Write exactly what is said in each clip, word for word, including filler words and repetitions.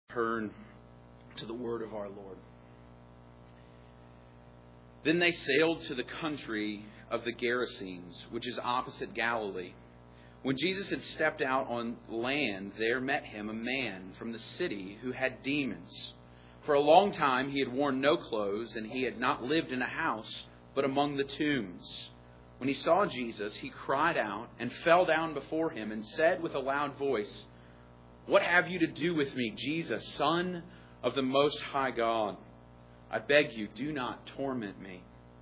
Turn to the word of our Lord. Then they sailed to the country of the Gerasenes, which is opposite Galilee. When Jesus had stepped out on land, there met him a man from the city who had demons. For a long time he had worn no clothes, and he had not lived in a house, but among the tombs. When he saw Jesus, he cried out and fell down before him and said with a loud voice, "What have you to do with me, Jesus, Son of the Most High God? I beg you, do not torment me."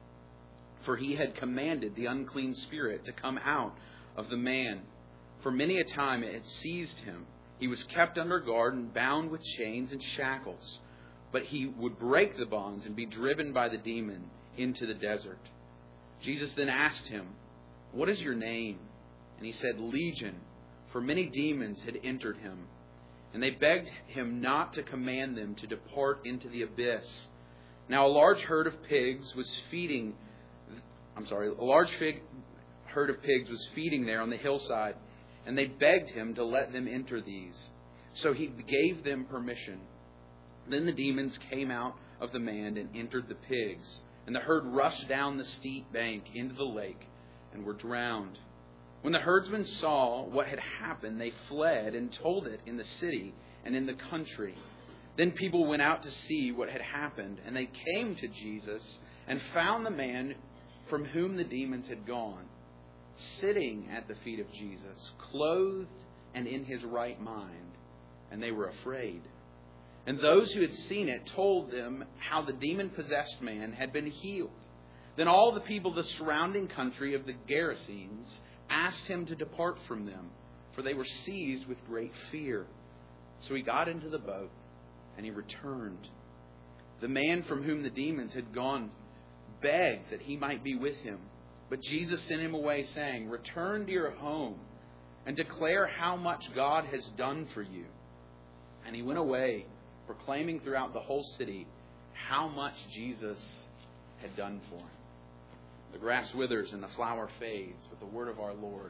For he had commanded the unclean spirit to come out of the man. For many a time it had seized him. He was kept under guard and bound with chains and shackles. But he would break the bonds and be driven by the demon into the desert. Jesus then asked him, "What is your name?" And he said, "Legion," for many demons had entered him. And they begged him not to command them to depart into the abyss. Now a large herd of pigs was feeding, I'm sorry, a large fig, herd of pigs was feeding there on the hillside, and they begged him to let them enter these. So he gave them permission. Then the demons came out of the man and entered the pigs, and the herd rushed down the steep bank into the lake and were drowned. When the herdsmen saw what had happened, they fled and told it in the city and in the country. Then people went out to see what had happened, and they came to Jesus and found the man from whom the demons had gone, sitting at the feet of Jesus, clothed and in his right mind, and they were afraid. And those who had seen it told them how the demon-possessed man had been healed. Then all the people of the surrounding country of the Gerasenes asked him to depart from them, for they were seized with great fear. So he got into the boat, and he returned. The man from whom the demons had gone begged that he might be with him. But Jesus sent him away, saying, "Return to your home, and declare how much God has done for you." And he went away, proclaiming throughout the whole city how much Jesus had done for him. The grass withers and the flower fades, but the word of our Lord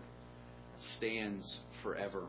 stands forever.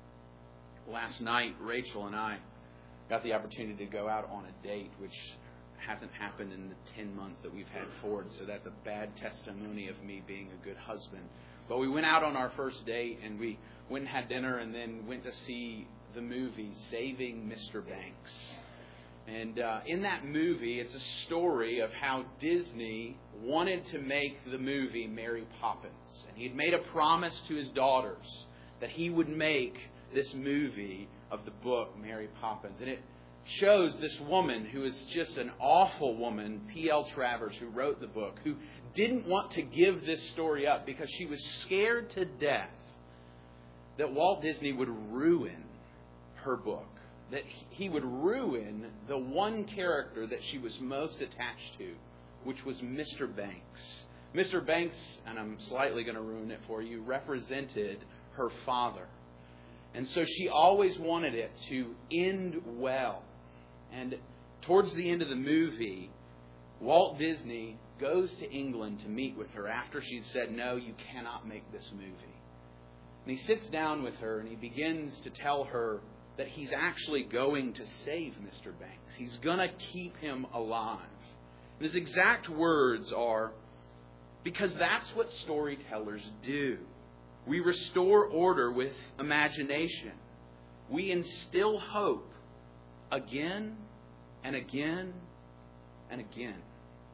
Last night, Rachel and I got the opportunity to go out on a date, which hasn't happened in the ten months that we've had Ford, so that's a bad testimony of me being a good husband. But we went out on our first date, and we went and had dinner, and then went to see the movie Saving Mister Banks. And uh, in that movie, it's a story of how Disney wanted to make the movie Mary Poppins. And he had made a promise to his daughters that he would make this movie of the book Mary Poppins. And it shows this woman who is just an awful woman, P L Travers, who wrote the book, who didn't want to give this story up because she was scared to death that Walt Disney would ruin her book, that he would ruin the one character that she was most attached to, which was Mister Banks. Mister Banks, and I'm slightly going to ruin it for you, represented her father. And so she always wanted it to end well. And towards the end of the movie, Walt Disney goes to England to meet with her after she'd said, "No, you cannot make this movie." And he sits down with her and he begins to tell her that he's actually going to save Mister Banks. He's going to keep him alive. And his exact words are, "Because that's what storytellers do. We restore order with imagination. We instill hope again and again and again."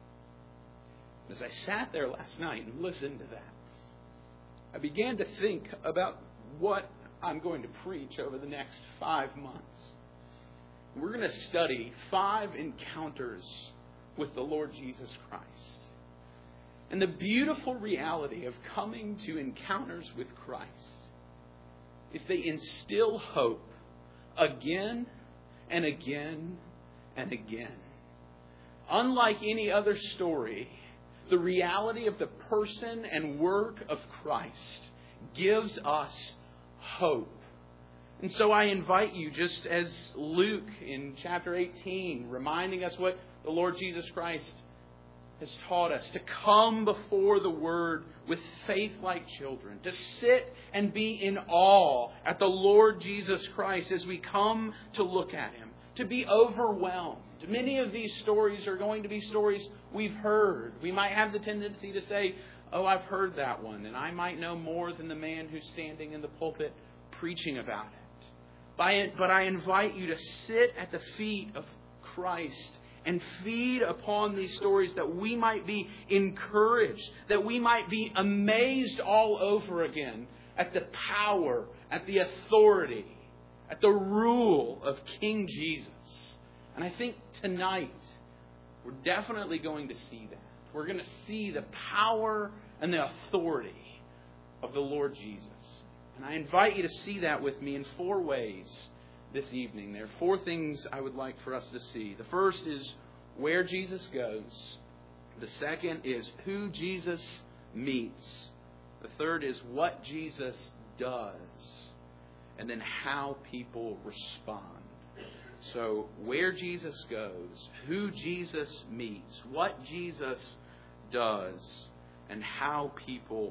As I sat there last night and listened to that, I began to think about what I'm going to preach over the next five months. We're going to study five encounters with the Lord Jesus Christ. And the beautiful reality of coming to encounters with Christ is they instill hope again and again and again. Unlike any other story, the reality of the person and work of Christ gives us hope. And so I invite you, just as Luke in chapter eighteen, reminding us what the Lord Jesus Christ has taught us, to come before the Word with faith like children, to sit and be in awe at the Lord Jesus Christ as we come to look at Him, to be overwhelmed. Many of these stories are going to be stories we've heard. We might have the tendency to say, oh, I've heard that one, and I might know more than the man who's standing in the pulpit preaching about it. But I invite you to sit at the feet of Christ and feed upon these stories that we might be encouraged, that we might be amazed all over again at the power, at the authority, at the rule of King Jesus. And I think tonight we're definitely going to see that. We're going to see the power and the authority of the Lord Jesus. And I invite you to see that with me in four ways this evening. There are four things I would like for us to see. The first is where Jesus goes. The second is who Jesus meets. The third is what Jesus does. And then how people respond. So where Jesus goes, who Jesus meets, what Jesus does, and how people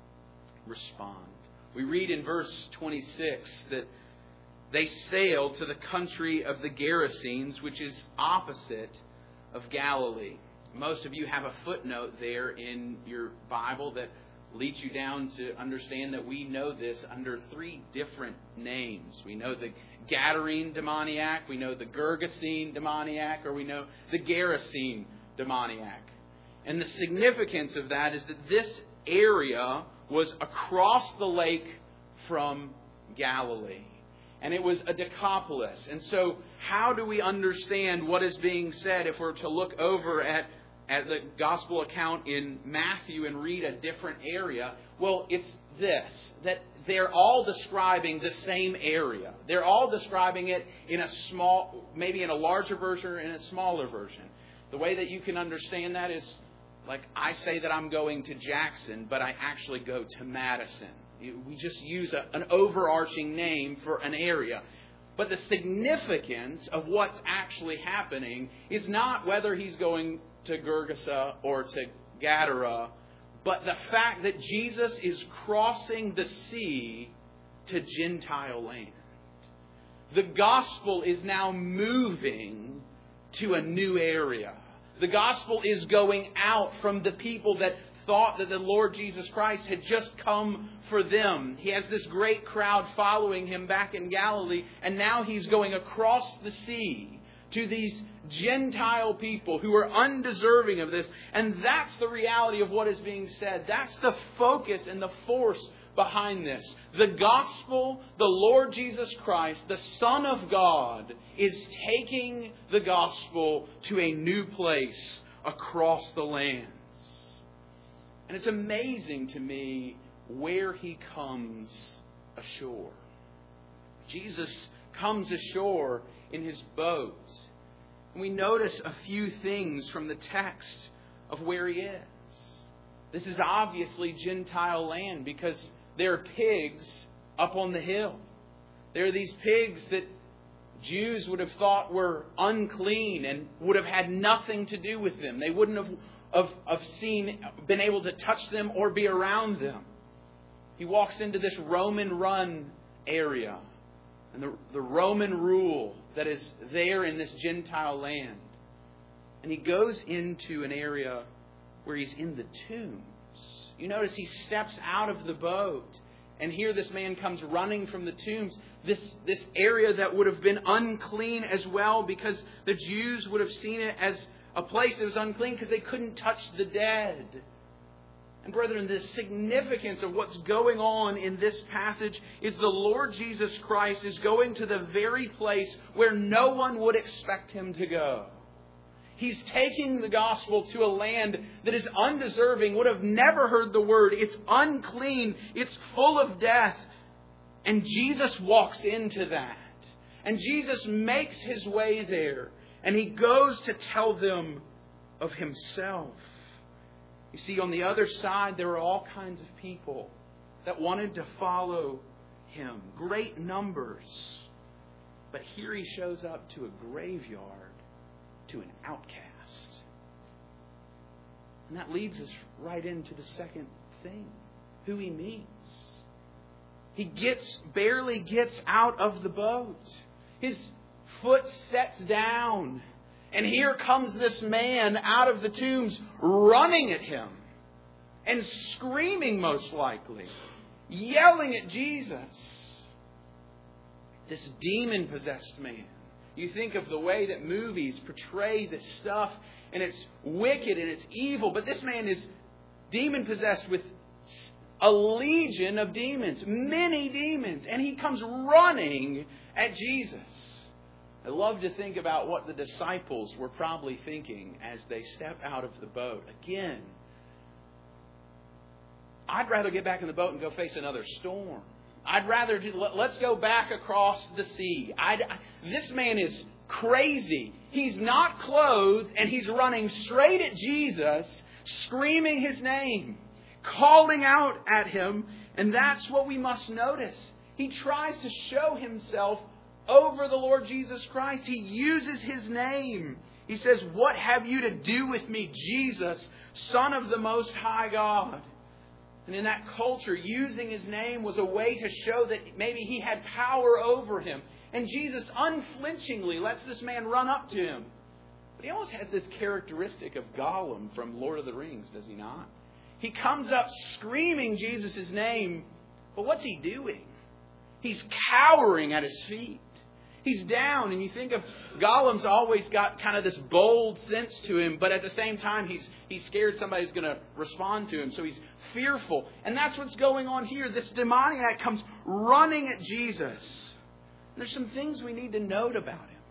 respond. We read in verse twenty-six that they sailed to the country of the Gerasenes, which is opposite of Galilee. Most of you have a footnote there in your Bible that leads you down to understand that we know this under three different names. We know the Gadarene demoniac, we know the Gergesene demoniac, or we know the Gerasene demoniac. And the significance of that is that this area was across the lake from Galilee. And it was a Decapolis. And so how do we understand what is being said if we're to look over at, at the gospel account in Matthew and read a different area? Well, it's this, that they're all describing the same area. They're all describing it in a small, maybe in a larger version or in a smaller version. The way that you can understand that is like I say that I'm going to Jackson, but I actually go to Madison. We just use a, an overarching name for an area. But the significance of what's actually happening is not whether he's going to Gergesa or to Gadara, but the fact that Jesus is crossing the sea to Gentile land. The gospel is now moving to a new area. The gospel is going out from the people that thought that the Lord Jesus Christ had just come for them. He has this great crowd following him back in Galilee, and now he's going across the sea to these Gentile people who are undeserving of this. And that's the reality of what is being said. That's the focus and the force behind this. The gospel, the Lord Jesus Christ, the Son of God, is taking the gospel to a new place across the lands. And it's amazing to me where he comes ashore. Jesus comes ashore in his boat. And we notice a few things from the text of where he is. This is obviously Gentile land because there are pigs up on the hill. There are these pigs that Jews would have thought were unclean and would have had nothing to do with them. They wouldn't have, have, have seen, been able to touch them or be around them. He walks into this Roman run area and the, the Roman rule that is there in this Gentile land. And he goes into an area where he's in the tombs. You notice he steps out of the boat, and here this man comes running from the tombs. This, this area that would have been unclean as well, because the Jews would have seen it as a place that was unclean because they couldn't touch the dead. And brethren, the significance of what's going on in this passage is the Lord Jesus Christ is going to the very place where no one would expect him to go. He's taking the gospel to a land that is undeserving, would have never heard the word. It's unclean. It's full of death. And Jesus walks into that. And Jesus makes his way there. And he goes to tell them of himself. You see, on the other side, there are all kinds of people that wanted to follow him. Great numbers. But here he shows up to a graveyard, to an outcast. And that leads us right into the second thing, who he meets. He gets barely gets out of the boat. His foot sets down. And here comes this man out of the tombs running at him and screaming, most likely, yelling at Jesus. This demon-possessed man. You think of the way that movies portray this stuff, and it's wicked and it's evil. But this man is demon-possessed with a legion of demons, many demons. And he comes running at Jesus. I love to think about what the disciples were probably thinking as they step out of the boat. Again, I'd rather get back in the boat and go face another storm. I'd rather do, let's go back across the sea. I'd, this man is crazy. He's not clothed and he's running straight at Jesus, screaming His name, calling out at Him. And that's what we must notice. He tries to show Himself over the Lord Jesus Christ. He uses His name. He says, "What have you to do with me, Jesus, Son of the Most High God?" And in that culture, using His name was a way to show that maybe He had power over him. And Jesus unflinchingly lets this man run up to Him. But He almost has this characteristic of Gollum from Lord of the Rings, does He not? He comes up screaming Jesus' name, but what's He doing? He's cowering at His feet. He's down, and you think of Gollum's always got kind of this bold sense to him, but at the same time, he's he's scared somebody's going to respond to him, so he's fearful. And that's what's going on here. This demoniac comes running at Jesus. There's some things we need to note about him.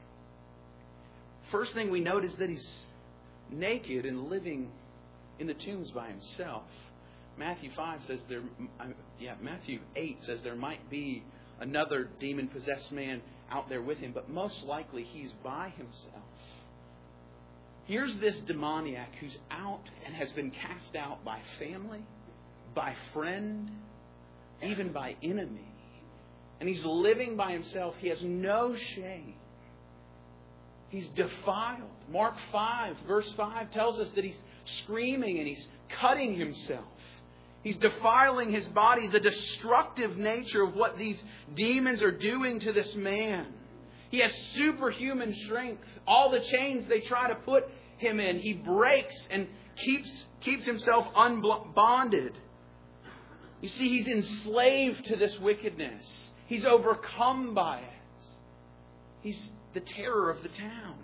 First thing we note is that he's naked and living in the tombs by himself. Matthew five says there, yeah, Matthew eight says there might be another demon-possessed man out there with him, but most likely he's by himself. Here's this demoniac who's out and has been cast out by family, by friend, even by enemy. And he's living by himself. He has no shame. He's defiled. Mark five, verse five tells us that he's screaming and he's cutting himself. He's defiling his body, the destructive nature of what these demons are doing to this man. He has superhuman strength. All the chains they try to put him in, he breaks and keeps, keeps himself unbonded. You see, he's enslaved to this wickedness. He's overcome by it. He's the terror of the town.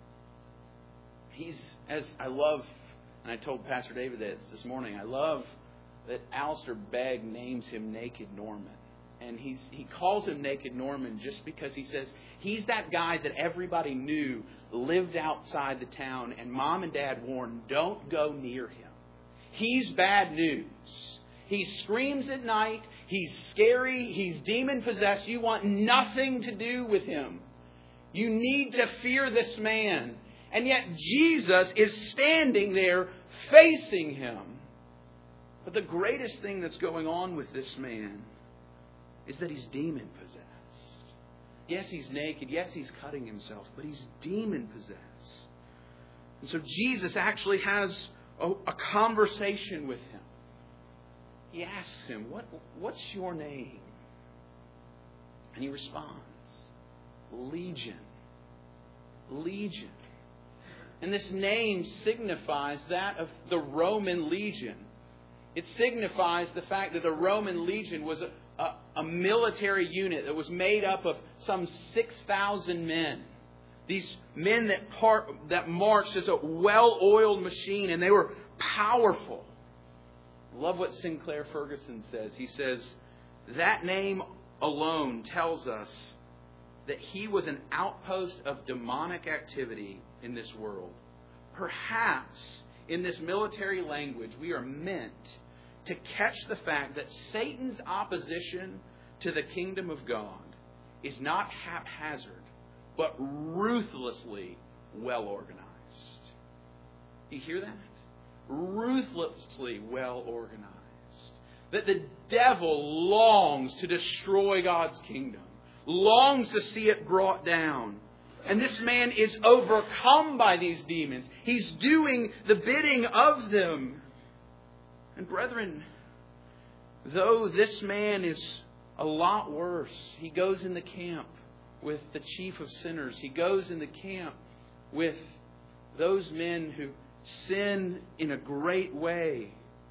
He's, as I love, and I told Pastor David this this morning, I love that Alistair Begg names him Naked Norman. And he's he calls him Naked Norman just because he says he's that guy that everybody knew lived outside the town, and Mom and Dad warned, don't go near him. He's bad news. He screams at night. He's scary. He's demon-possessed. You want nothing to do with him. You need to fear this man. And yet Jesus is standing there facing him. But the greatest thing that's going on with this man is that he's demon-possessed. Yes, he's naked. Yes, he's cutting himself. But he's demon-possessed. And so Jesus actually has a, a conversation with him. He asks him, what, what's your name? And he responds, Legion. Legion. And this name signifies that of the Roman legion. It signifies the fact that the Roman legion was a, a, a military unit that was made up of some six thousand men. These men that, part, that marched as a well-oiled machine, and they were powerful. I love what Sinclair Ferguson says. He says, that name alone tells us that he was an outpost of demonic activity in this world. Perhaps in this military language, we are meant to catch the fact that Satan's opposition to the kingdom of God is not haphazard, but ruthlessly well organized. You hear that? Ruthlessly well organized. That the devil longs to destroy God's kingdom, longs to see it brought down. And this man is overcome by these demons. He's doing the bidding of them. And brethren, though this man is a lot worse, he goes in the camp with the chief of sinners. He goes into camp with those men who sin in a great way.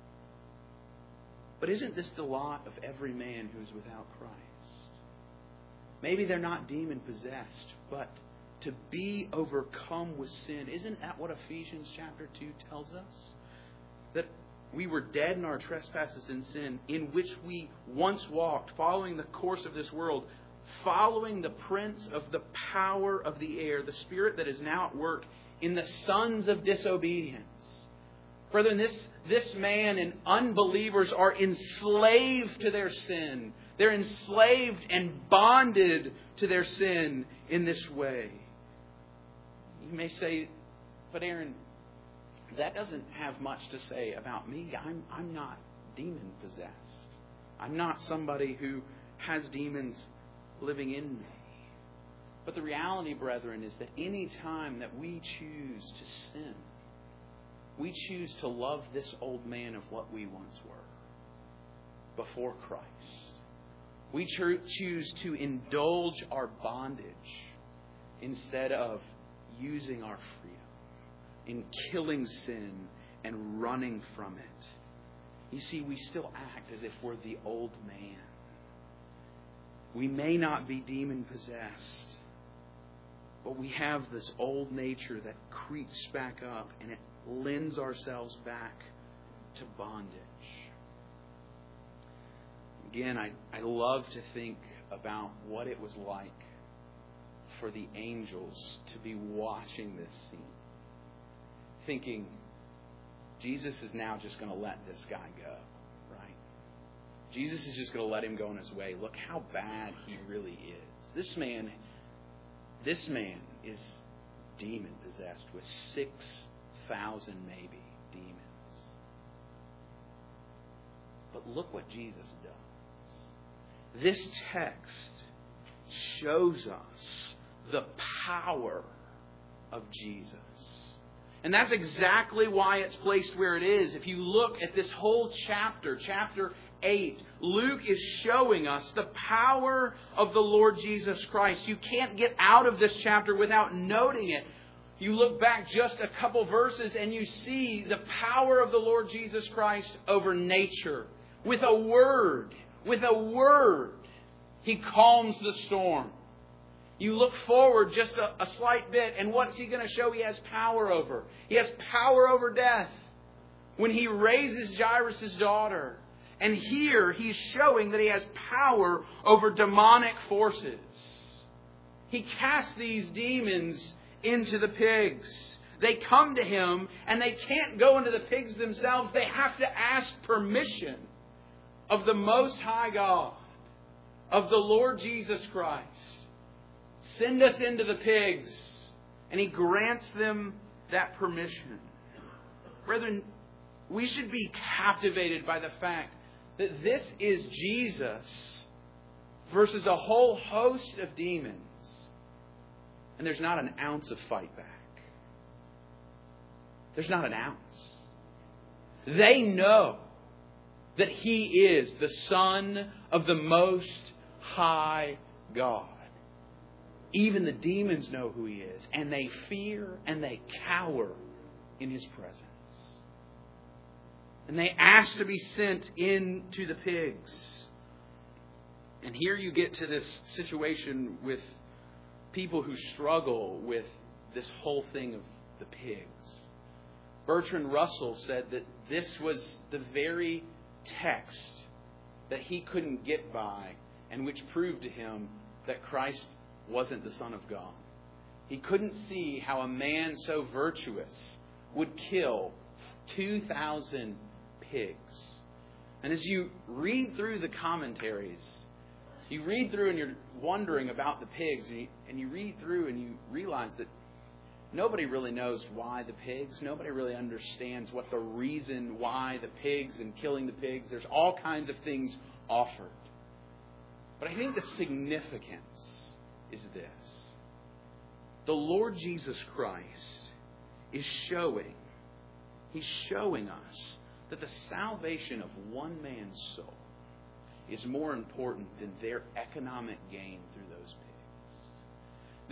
But isn't this the lot of every man who is without Christ? Maybe they're not demon-possessed, but to be overcome with sin. Isn't that what Ephesians chapter two tells us? That we were dead in our trespasses and sin, in which we once walked, following the course of this world, following the prince of the power of the air, the spirit that is now at work in the sons of disobedience. Brethren, this, this man and unbelievers are enslaved to their sin. They're enslaved and bonded to their sin in this way. You may say, but Aaron, that doesn't have much to say about me. I'm, I'm not demon-possessed. I'm not somebody who has demons living in me. But the reality, brethren, is that any time that we choose to sin, we choose to love this old man of what we once were before Christ. We cho- choose to indulge our bondage instead of using our freedom in killing sin and running from it. You see, we still act as if we're the old man. We may not be demon-possessed, but we have this old nature that creeps back up and it lends ourselves back to bondage. Again, I, I love to think about what it was like for the angels to be watching this scene. Thinking, Jesus is now just going to let this guy go, right? Jesus is just going to let him go on his way. Look how bad he really is. This man, this man is demon-possessed with six thousand maybe demons. But look what Jesus does. This text shows us the power of Jesus. And that's exactly why it's placed where it is. If you look at this whole chapter, chapter eight, Luke is showing us the power of the Lord Jesus Christ. You can't get out of this chapter without noting it. You look back just a couple verses and you see the power of the Lord Jesus Christ over nature. With a word, with a word, He calms the storm. You look forward just a, a slight bit, and what's He going to show He has power over? He has power over death. When He raises Jairus' daughter. And here He's showing that He has power over demonic forces. He casts these demons into the pigs. They come to Him, and they can't go into the pigs themselves. They have to ask permission of the Most High God, of the Lord Jesus Christ. Send us into the pigs. And He grants them that permission. Brethren, we should be captivated by the fact that this is Jesus versus a whole host of demons. And there's not an ounce of fight back. There's not an ounce. They know that He is the Son of the Most High God. Even the demons know who He is. And they fear and they cower in His presence. And they ask to be sent into the pigs. And here you get to this situation with people who struggle with this whole thing of the pigs. Bertrand Russell said that this was the very text that he couldn't get by and which proved to him that Christ wasn't the Son of God. He couldn't see how a man so virtuous would kill two thousand pigs. And as you read through the commentaries, you read through and you're wondering about the pigs, and you, and you read through and you realize that nobody really knows why the pigs. Nobody really understands what the reason why the pigs and killing the pigs. There's all kinds of things offered. But I think the significance is this. The Lord Jesus Christ is showing, He's showing us that the salvation of one man's soul is more important than their economic gain through those pigs.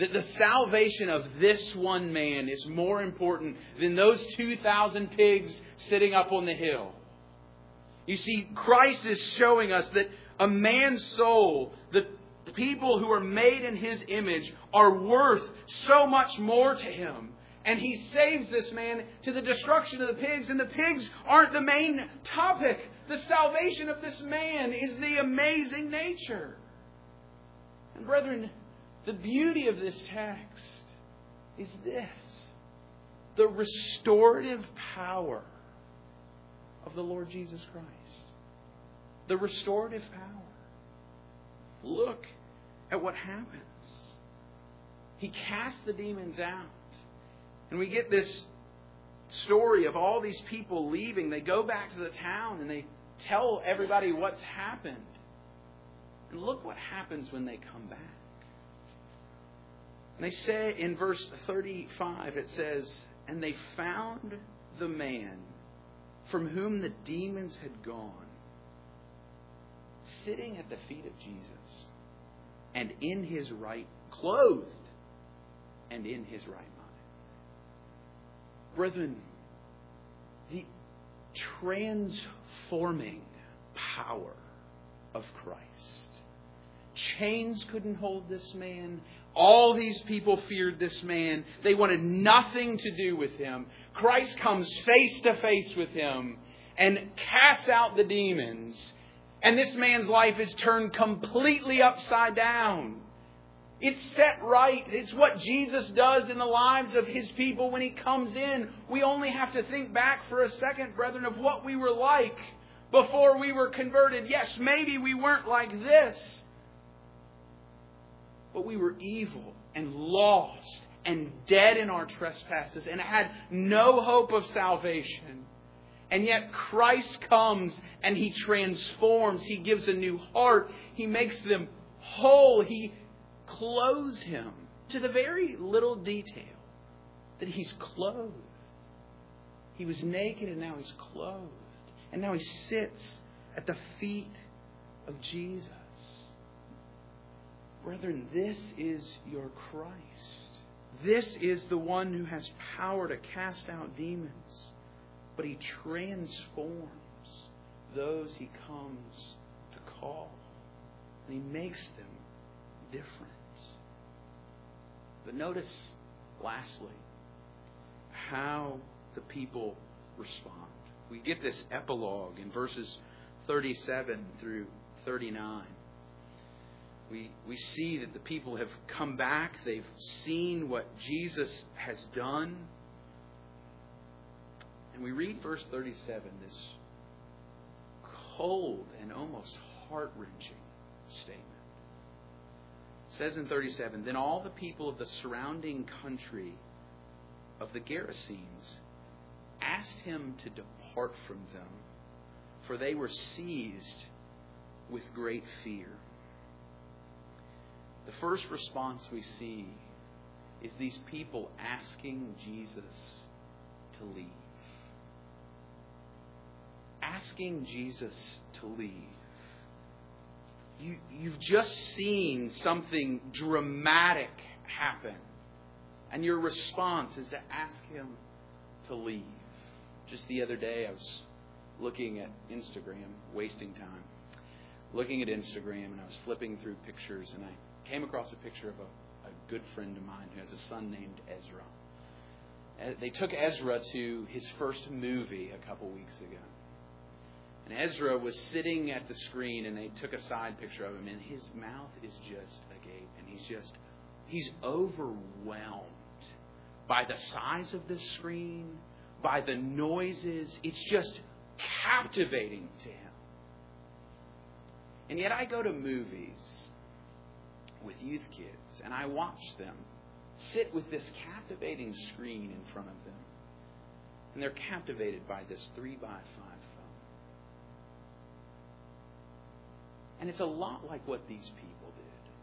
That the salvation of this one man is more important than those two thousand pigs sitting up on the hill. You see, Christ is showing us that a man's soul, the people who are made in His image, are worth so much more to Him. And He saves this man to the destruction of the pigs. And the pigs aren't the main topic. The salvation of this man is the amazing nature. And brethren, the beauty of this text is this: the restorative power of the Lord Jesus Christ. The restorative power. Look at what happens. He casts the demons out. And we get this story of all these people leaving. They go back to the town and they tell everybody what's happened. And look what happens when they come back. And they say in verse thirty-five, it says, "And they found the man from whom the demons had gone, sitting at the feet of Jesus, and in his right, clothed, and in his right mind." Brethren, the transforming power of Christ. Chains couldn't hold this man. All these people feared this man. They wanted nothing to do with him. Christ comes face to face with him and casts out the demons. And this man's life is turned completely upside down. It's set right. It's what Jesus does in the lives of His people when He comes in. We only have to think back for a second, brethren, of what we were like before we were converted. Yes, maybe we weren't like this, but we were evil and lost and dead in our trespasses and had no hope of salvation. And yet Christ comes and He transforms. He gives a new heart. He makes them whole. He clothes him to the very little detail that he's clothed. He was naked and now he's clothed. And now he sits at the feet of Jesus. Brethren, this is your Christ. This is the one who has power to cast out demons. But He transforms those He comes to call. And He makes them different. But notice, lastly, how the people respond. We get this epilogue in verses thirty-seven through thirty-nine. We, we see that the people have come back. They've seen what Jesus has done. And we read verse thirty-seven, this cold and almost heart-wrenching statement. It says in thirty-seven, "Then all the people of the surrounding country of the Gerasenes asked Him to depart from them, for they were seized with great fear." The first response we see is these people asking Jesus to leave. Asking Jesus to leave. You, you've just seen something dramatic happen. And your response is to ask Him to leave. Just the other day I was looking at Instagram, wasting time. Looking at Instagram, and I was flipping through pictures, and I came across a picture of a, a good friend of mine who has a son named Ezra. They took Ezra to his first movie a couple weeks ago. And Ezra was sitting at the screen, and they took a side picture of him, and his mouth is just agape, and he's just, he's overwhelmed by the size of the screen, by the noises. It's just captivating to him. And yet I go to movies with youth kids, and I watch them sit with this captivating screen in front of them. And they're captivated by this three by five phone. And it's a lot like what these people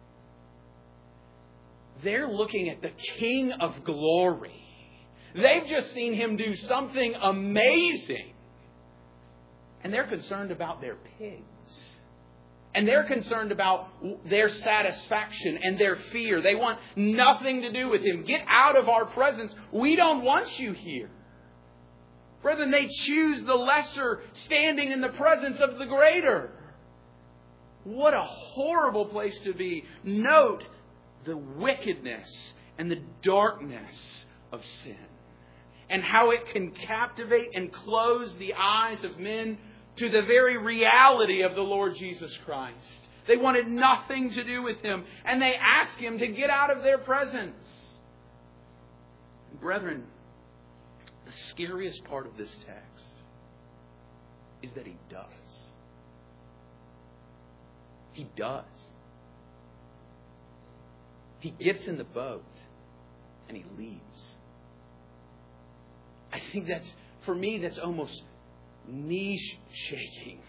did. They're looking at the King of Glory. They've just seen Him do something amazing. And they're concerned about their pigs. And they're concerned about their satisfaction and their fear. They want nothing to do with Him. Get out of our presence. We don't want you here. Brethren, they choose the lesser standing in the presence of the greater. What a horrible place to be. Note the wickedness and the darkness of sin, and how it can captivate and close the eyes of men to the very reality of the Lord Jesus Christ. They wanted nothing to do with Him, and they asked Him to get out of their presence. Brethren, the scariest part of this text is that He does. He does. He gets in the boat and He leaves. I think that's, for me, that's almost knee-shaking.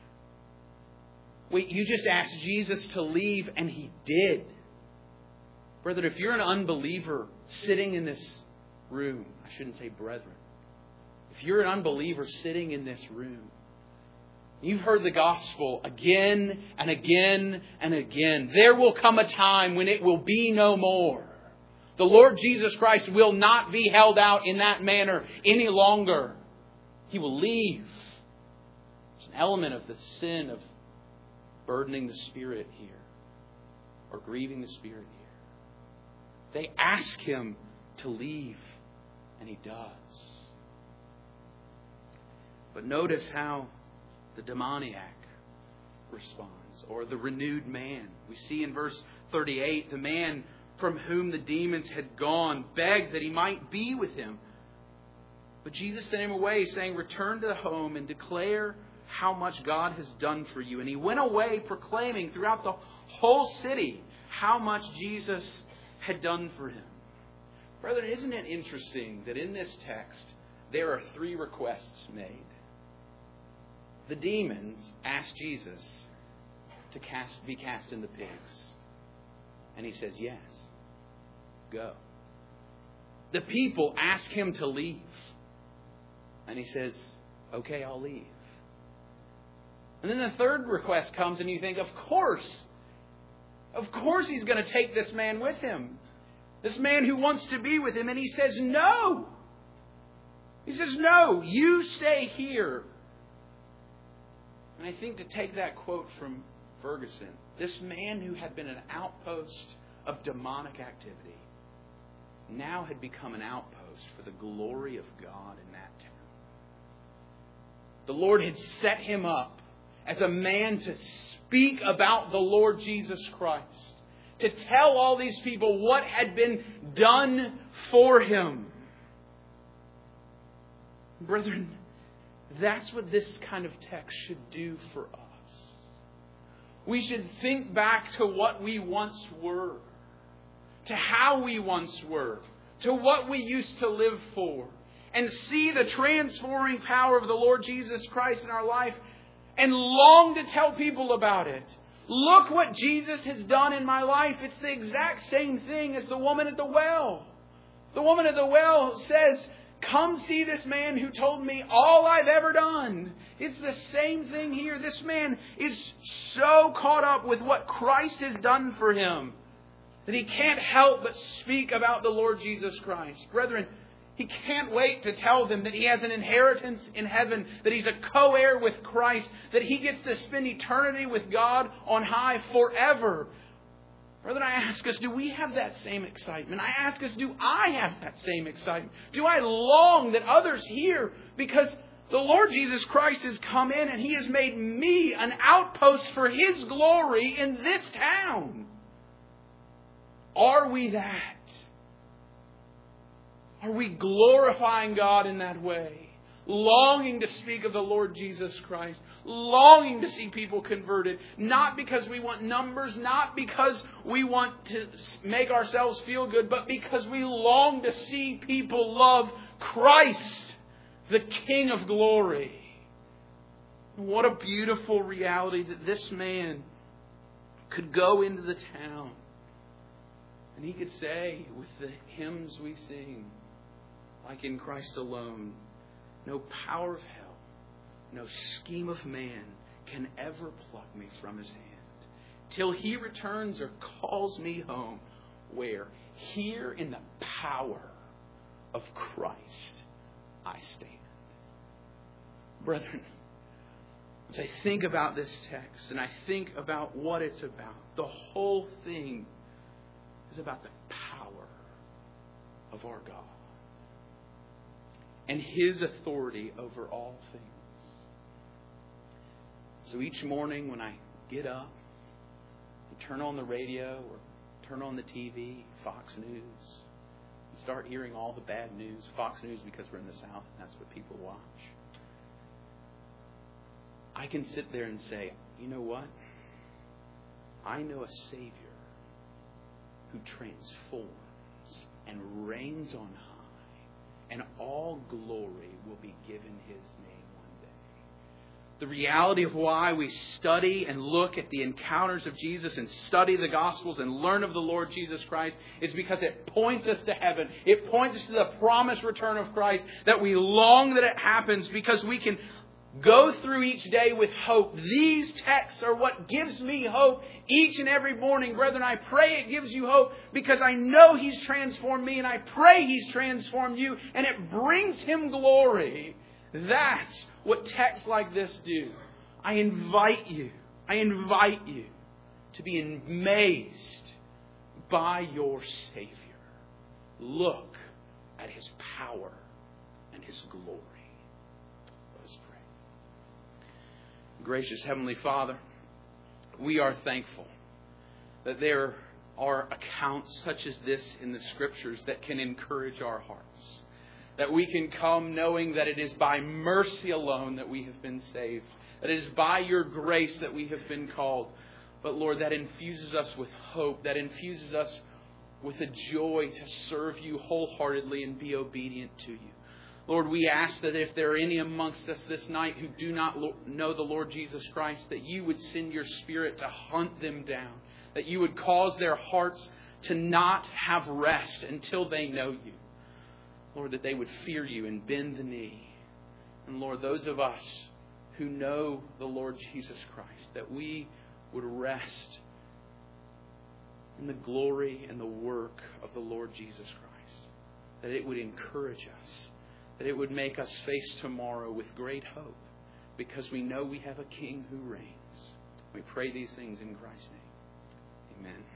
Wait, you just asked Jesus to leave and He did. Brethren, if you're an unbeliever sitting in this room, I shouldn't say brethren. If you're an unbeliever sitting in this room, you've heard the gospel again and again and again. There will come a time when it will be no more. The Lord Jesus Christ will not be held out in that manner any longer. He will leave. There's an element of the sin of burdening the Spirit here, or grieving the Spirit here. They ask Him to leave, and He does. But notice how the demoniac responds, or the renewed man. We see in verse thirty-eight, the man from whom the demons had gone begged that he might be with him. But Jesus sent him away, saying, "Return to the home and declare how much God has done for you." And he went away proclaiming throughout the whole city how much Jesus had done for him. Brethren, isn't it interesting that in this text there are three requests made? The demons asked Jesus to cast, be cast in the pigs. And He says, yes, go. The people ask Him to leave. And He says, okay, I'll leave. And then the third request comes and you think, of course, of course He's going to take this man with Him. This man who wants to be with Him. And He says, no. He says, no, you stay here. And I think to take that quote from Ferguson, this man who had been an outpost of demonic activity now had become an outpost for the glory of God in that town. The Lord had set him up as a man to speak about the Lord Jesus Christ, to tell all these people what had been done for him. Brethren, that's what this kind of text should do for us. We should think back to what we once were, to how we once were, to what we used to live for, and see the transforming power of the Lord Jesus Christ in our life and long to tell people about it. Look what Jesus has done in my life. It's the exact same thing as the woman at the well. The woman at the well says, "Come see this man who told me all I've ever done." It's the same thing here. This man is so caught up with what Christ has done for him that he can't help but speak about the Lord Jesus Christ. Brethren, he can't wait to tell them that he has an inheritance in heaven, that he's a co-heir with Christ, that he gets to spend eternity with God on high forever. Brethren, I ask us, do we have that same excitement? I ask us, do I have that same excitement? Do I long that others hear? Because the Lord Jesus Christ has come in and He has made me an outpost for His glory in this town. Are we that? Are we glorifying God in that way? Longing to speak of the Lord Jesus Christ. Longing to see people converted. Not because we want numbers. Not because we want to make ourselves feel good. But because we long to see people love Christ, the King of glory. What a beautiful reality that this man could go into the town. And he could say with the hymns we sing, like in Christ alone, no power of hell, no scheme of man can ever pluck me from His hand. till He returns or calls me home. Where? Here in the power of Christ I stand. Brethren, as I think about this text and I think about what it's about, the whole thing is about the power of our God and His authority over all things. So each morning when I get up, I turn on the radio or turn on the T V, Fox News, and start hearing all the bad news. Fox News because we're in the South and that's what people watch. I can sit there and say, you know what? I know a Savior who transforms and reigns on high, and all glory will be given His name one day. The reality of why we study and look at the encounters of Jesus and study the Gospels and learn of the Lord Jesus Christ is because it points us to heaven. It points us to the promised return of Christ, that we long that it happens because we can go through each day with hope. These texts are what gives me hope each and every morning. Brethren, I pray it gives you hope because I know He's transformed me and I pray He's transformed you and it brings Him glory. That's what texts like this do. I invite you, I invite you to be amazed by your Savior. Look at His power and His glory. Gracious Heavenly Father, we are thankful that there are accounts such as this in the Scriptures that can encourage our hearts. That we can come knowing that it is by mercy alone that we have been saved. That it is by your grace that we have been called. But Lord, that infuses us with hope. That infuses us with a joy to serve you wholeheartedly and be obedient to you. Lord, we ask that if there are any amongst us this night who do not know the Lord Jesus Christ, that you would send your Spirit to hunt them down. That you would cause their hearts to not have rest until they know you. Lord, that they would fear you and bend the knee. And Lord, those of us who know the Lord Jesus Christ, that we would rest in the glory and the work of the Lord Jesus Christ. That it would encourage us. That it would make us face tomorrow with great hope because we know we have a King who reigns. We pray these things in Christ's name. Amen.